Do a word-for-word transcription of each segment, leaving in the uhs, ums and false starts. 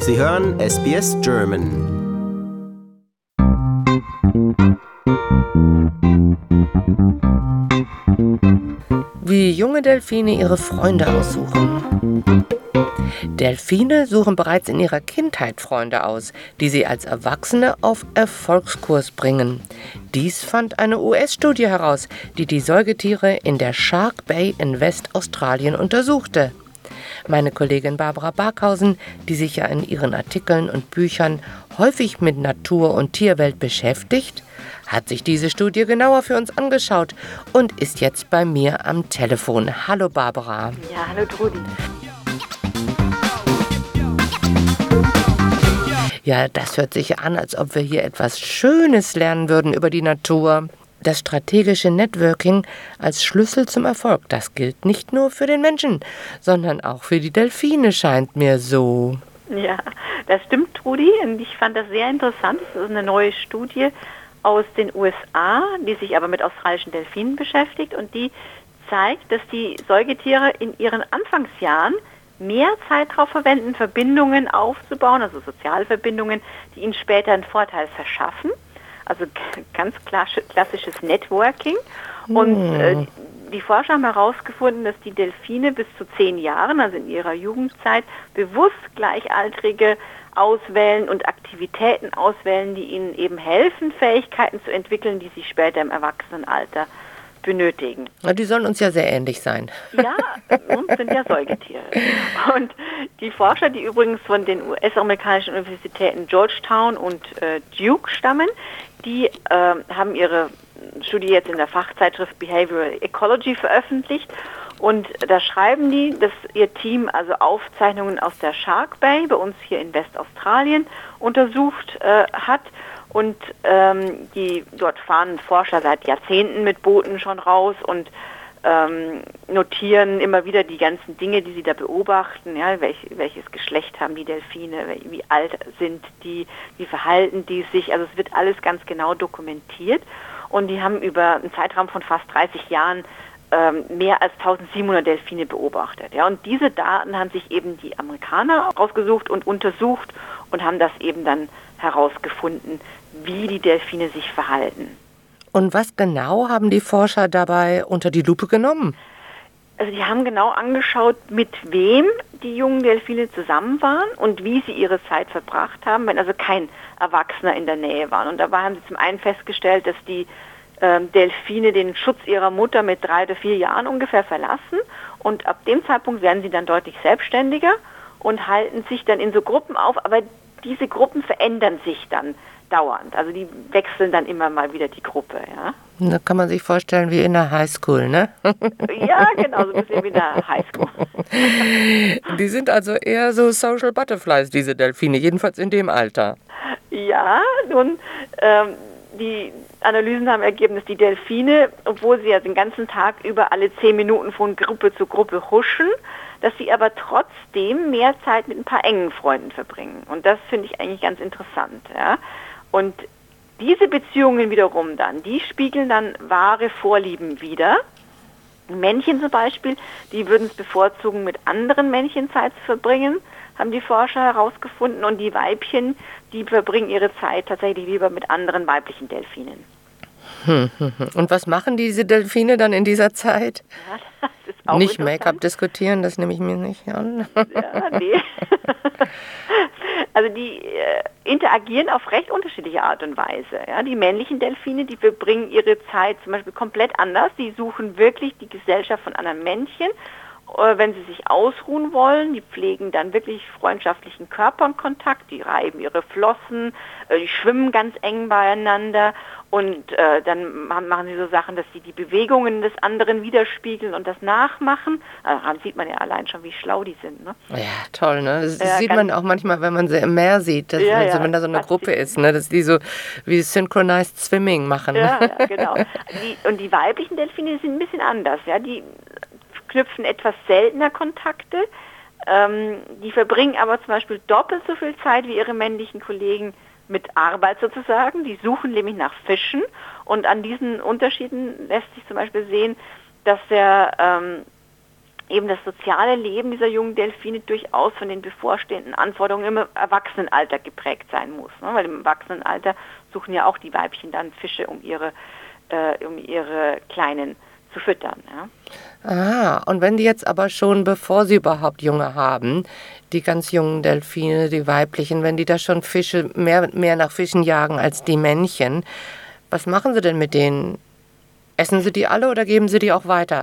Sie hören S B S German. Wie junge Delfine ihre Freunde aussuchen. Delfine suchen bereits in ihrer Kindheit Freunde aus, die sie als Erwachsene auf Erfolgskurs bringen. Dies fand eine U S-Studie heraus, die die Säugetiere in der Shark Bay in Westaustralien untersuchte. Meine Kollegin Barbara Barkhausen, die sich ja in ihren Artikeln und Büchern häufig mit Natur- und Tierwelt beschäftigt, hat sich diese Studie genauer für uns angeschaut und ist jetzt bei mir am Telefon. Hallo Barbara. Ja, hallo Trudi. Ja, das hört sich an, als ob wir hier etwas Schönes lernen würden über die Natur. Das strategische Networking als Schlüssel zum Erfolg, das gilt nicht nur für den Menschen, sondern auch für die Delfine, scheint mir so. Ja, das stimmt, Trudi. Und ich fand das sehr interessant. Das ist eine neue Studie aus den U S A, die sich aber mit australischen Delfinen beschäftigt. Und die zeigt, dass die Säugetiere in ihren Anfangsjahren mehr Zeit darauf verwenden, Verbindungen aufzubauen, also soziale Verbindungen, die ihnen später einen Vorteil verschaffen. Also ganz klassisches Networking. Und äh, die Forscher haben herausgefunden, dass die Delfine bis zu zehn Jahren, also in ihrer Jugendzeit, bewusst Gleichaltrige auswählen und Aktivitäten auswählen, die ihnen eben helfen, Fähigkeiten zu entwickeln, die sie später im Erwachsenenalter benötigen. Die sollen uns ja sehr ähnlich sein. Ja, uns sind ja Säugetiere. Und die Forscher, die übrigens von den U S-amerikanischen Universitäten Georgetown und äh, Duke stammen, die äh, haben ihre Studie jetzt in der Fachzeitschrift Behavioral Ecology veröffentlicht. Und da schreiben die, dass ihr Team also Aufzeichnungen aus der Shark Bay bei uns hier in Westaustralien untersucht äh, hat. Und ähm, die dort fahren Forscher seit Jahrzehnten mit Booten schon raus und ähm, notieren immer wieder die ganzen Dinge, die sie da beobachten. Ja, welch, welches Geschlecht haben die Delfine, wie alt sind die, wie verhalten die sich. Also es wird alles ganz genau dokumentiert. Und die haben über einen Zeitraum von fast dreißig Jahren ähm, mehr als eintausendsiebenhundert Delfine beobachtet. Ja, und diese Daten haben sich eben die Amerikaner rausgesucht und untersucht und haben das eben dann herausgefunden, wie die Delfine sich verhalten. Und was genau haben die Forscher dabei unter die Lupe genommen? Also die haben genau angeschaut, mit wem die jungen Delfine zusammen waren und wie sie ihre Zeit verbracht haben, wenn also kein Erwachsener in der Nähe war. Und dabei haben sie zum einen festgestellt, dass die ähm, Delfine den Schutz ihrer Mutter mit drei oder vier Jahren ungefähr verlassen. Und ab dem Zeitpunkt werden sie dann deutlich selbstständiger und halten sich dann in so Gruppen auf, aber diese Gruppen verändern sich dann dauernd. Also die wechseln dann immer mal wieder die Gruppe, ja. Da kann man sich vorstellen wie in der Highschool, ne? Ja, genau, so ein bisschen wie in der Highschool. Die sind also eher so Social Butterflies, diese Delfine, jedenfalls in dem Alter. Ja, nun, ähm, die Analysen haben ergeben, dass die Delfine, obwohl sie ja den ganzen Tag über alle zehn Minuten von Gruppe zu Gruppe huschen, dass sie aber trotzdem mehr Zeit mit ein paar engen Freunden verbringen. Und das finde ich eigentlich ganz interessant, ja. Und diese Beziehungen wiederum dann, die spiegeln dann wahre Vorlieben wider. Männchen zum Beispiel, die würden es bevorzugen, mit anderen Männchen Zeit zu verbringen, haben die Forscher herausgefunden. Und die Weibchen, die verbringen ihre Zeit tatsächlich lieber mit anderen weiblichen Delfinen. Und was machen diese Delfine dann in dieser Zeit? Ja, das ist auch nicht Make-up diskutieren, das nehme ich mir nicht an. Ja, nee. Also die äh, interagieren auf recht unterschiedliche Art und Weise. Ja, die männlichen Delfine, die verbringen ihre Zeit zum Beispiel komplett anders. Die suchen wirklich die Gesellschaft von anderen Männchen. Äh, wenn sie sich ausruhen wollen, die pflegen dann wirklich freundschaftlichen Körperkontakt. Die reiben ihre Flossen, äh, die schwimmen ganz eng beieinander. Und äh, dann machen sie so Sachen, dass sie die Bewegungen des anderen widerspiegeln und das nachmachen. Also, daran sieht man ja allein schon, wie schlau die sind. Ne? Ja, toll, ne? Das ja, sieht man auch manchmal, wenn man sie im Meer sieht, dass, ja, wenn, ja, wenn da so eine Gruppe ist, ne? Dass die so wie Synchronized Swimming machen. Ja, ja, genau. Die, und die weiblichen Delfine sind ein bisschen anders. Ja? Die knüpfen etwas seltener Kontakte. Ähm, die verbringen aber zum Beispiel doppelt so viel Zeit wie ihre männlichen Kollegen mit Arbeit sozusagen. Die suchen nämlich nach Fischen und an diesen Unterschieden lässt sich zum Beispiel sehen, dass der ähm, eben das soziale Leben dieser jungen Delfine durchaus von den bevorstehenden Anforderungen im Erwachsenenalter geprägt sein muss. Ne? Weil im Erwachsenenalter suchen ja auch die Weibchen dann Fische, um ihre, äh, um ihre Kleinen zu füttern. Ja? Ah, und wenn die jetzt aber schon, bevor sie überhaupt Junge haben, die ganz jungen Delfine, die weiblichen, wenn die da schon Fische, mehr, mehr nach Fischen jagen als die Männchen, was machen sie denn mit denen? Essen sie die alle oder geben sie die auch weiter?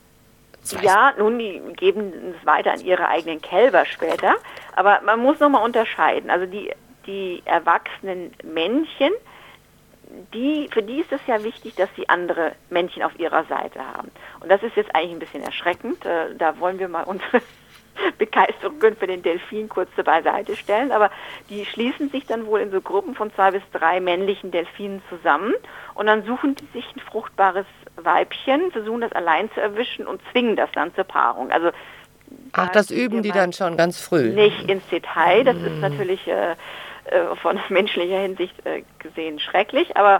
Ja, nun, die geben es weiter an ihre eigenen Kälber später, aber man muss nochmal unterscheiden. Also die, die erwachsenen Männchen, die, für die ist es ja wichtig, dass sie andere Männchen auf ihrer Seite haben. Und das ist jetzt eigentlich ein bisschen erschreckend. Da wollen wir mal unsere Begeisterung für den Delfin kurz beiseite stellen, aber die schließen sich dann wohl in so Gruppen von zwei bis drei männlichen Delfinen zusammen und dann suchen die sich ein fruchtbares Weibchen, versuchen das allein zu erwischen und zwingen das dann zur Paarung. Also Ach, das üben die dann schon ganz früh? Nicht ins Detail, das ist natürlich äh, äh, von menschlicher Hinsicht äh, gesehen schrecklich, aber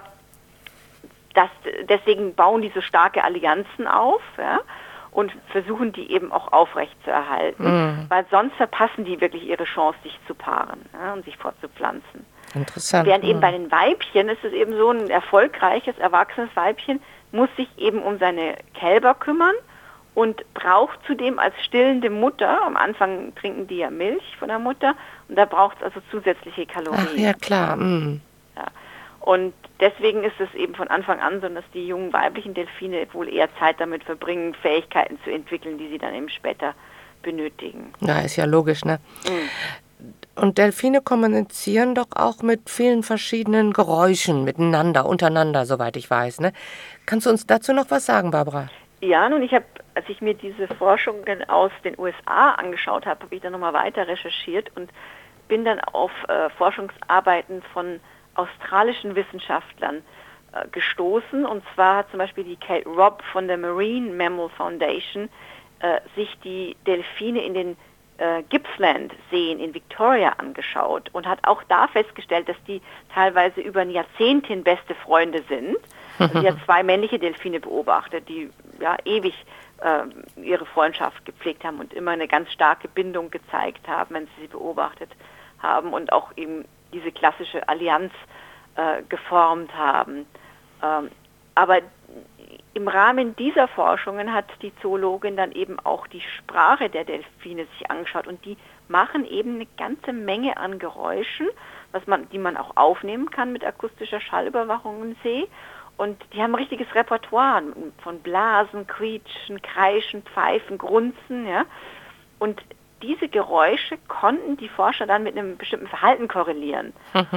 das, deswegen bauen die so starke Allianzen auf, ja, und versuchen die eben auch aufrecht zu erhalten, mm. weil sonst verpassen die wirklich ihre Chance, sich zu paaren, ja, und sich fortzupflanzen. Interessant. Während mm. eben bei den Weibchen ist es eben so, ein erfolgreiches, erwachsenes Weibchen muss sich eben um seine Kälber kümmern und braucht zudem als stillende Mutter, am Anfang trinken die ja Milch von der Mutter, und da braucht es also zusätzliche Kalorien. Ach ja, klar. Mm. Ja. Und deswegen ist es eben von Anfang an so, dass die jungen weiblichen Delfine wohl eher Zeit damit verbringen, Fähigkeiten zu entwickeln, die sie dann eben später benötigen. Ja, ist ja logisch, ne? Mhm. Und Delfine kommunizieren doch auch mit vielen verschiedenen Geräuschen miteinander, untereinander, soweit ich weiß, ne? Kannst du uns dazu noch was sagen, Barbara? Ja, nun, ich habe, als ich mir diese Forschungen aus den U S A angeschaut habe, habe ich dann nochmal weiter recherchiert und bin dann auf äh, Forschungsarbeiten von australischen Wissenschaftlern äh, gestoßen. Und zwar hat zum Beispiel die Kate Robb von der Marine Mammal Foundation äh, sich die Delfine in den äh, Gippsland-Seen in Victoria angeschaut und hat auch da festgestellt, dass die teilweise über ein Jahrzehnt hin beste Freunde sind. Also sie hat zwei männliche Delfine beobachtet, die ja ewig äh, ihre Freundschaft gepflegt haben und immer eine ganz starke Bindung gezeigt haben, wenn sie sie beobachtet haben und auch eben diese klassische Allianz äh, geformt haben. Ähm, aber im Rahmen dieser Forschungen hat die Zoologin dann eben auch die Sprache der Delfine sich angeschaut und die machen eben eine ganze Menge an Geräuschen, was man, die man auch aufnehmen kann mit akustischer Schallüberwachung im See. Und die haben ein richtiges Repertoire von Blasen, Quietschen, Kreischen, Pfeifen, Grunzen, ja. Und diese Geräusche konnten die Forscher dann mit einem bestimmten Verhalten korrelieren.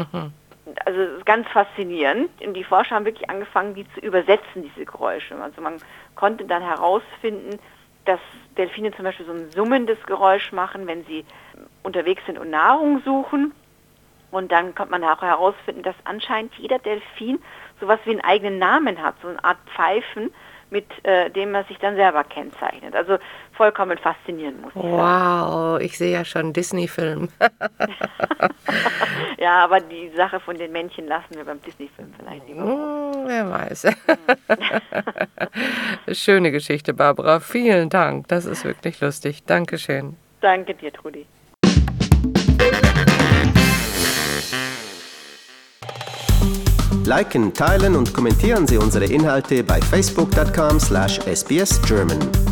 Also das ist ganz faszinierend. Und die Forscher haben wirklich angefangen, die zu übersetzen, diese Geräusche. Also man konnte dann herausfinden, dass Delfine zum Beispiel so ein summendes Geräusch machen, wenn sie unterwegs sind und Nahrung suchen. Und dann konnte man auch herausfinden, dass anscheinend jeder Delfin sowas wie einen eigenen Namen hat, so eine Art Pfeifen, mit äh, dem man sich dann selber kennzeichnet. Also vollkommen faszinierend, muss ich wow, sagen. Wow, ich sehe ja schon einen Disney-Film. Ja, aber die Sache von den Männchen lassen wir beim Disney-Film vielleicht lieber. Oh, wer weiß. Schöne Geschichte, Barbara. Vielen Dank. Das ist wirklich lustig. Dankeschön. Danke dir, Trudi. Liken, teilen und kommentieren Sie unsere Inhalte bei facebook punkt com slash s b s german.